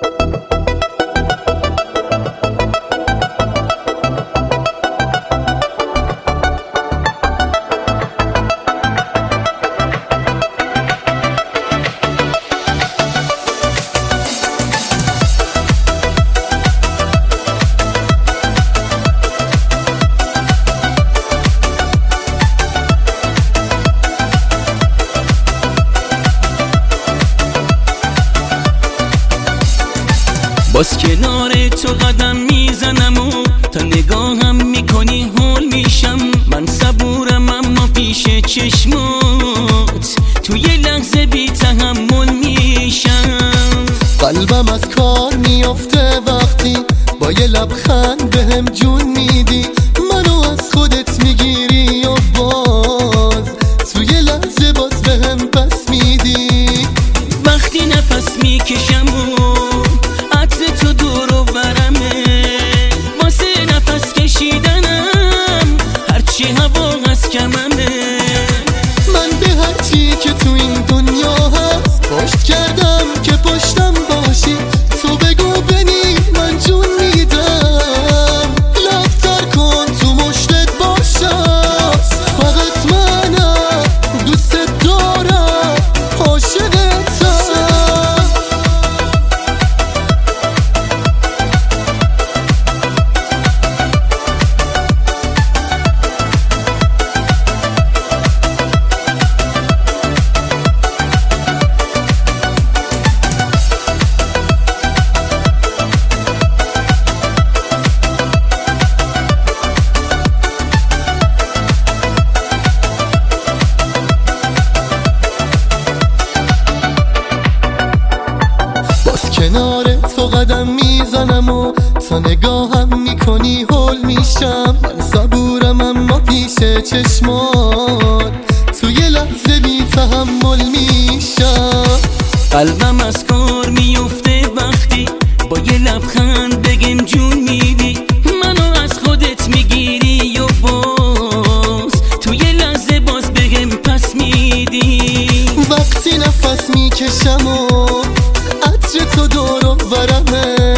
باز کنار تو قدم میزنم و تا نگاهم میکنی هول میشم. من صبورم اما پیش چشمات تو یه لحظه بی تحمل میشم. قلبم از کار میافته وقتی با یه لبخند بهم جون میدی. منو از خودت میگیری و باز تو یه لحظه باز بهم پس میدی. وقتی نفس میکشم و عطر تو دور و برمه، واسه نفس کشیدنم هرچی هوا از کممه. من به هرچی که تو این دنیا هست پشت کردم که پشتم باشی. تو بگو ببین من جون میدم، لبتر کن تو مشتت باشم. فقط منم دوست دارم، عاشقتم. کنار تو قدم میزنم و تا نگاهم میکنی هول میشم. من صبورم اما پیش چشمات تو یه لحظه بی تحمل میشم. قلبم از کار میفته وقتی با یه لبخند بگم جون میدی. منو از خودت میگیری و باز تو یه لحظه باز بگم پس میدی. وقتی نفس میکشم و عطر تو دور و برمه،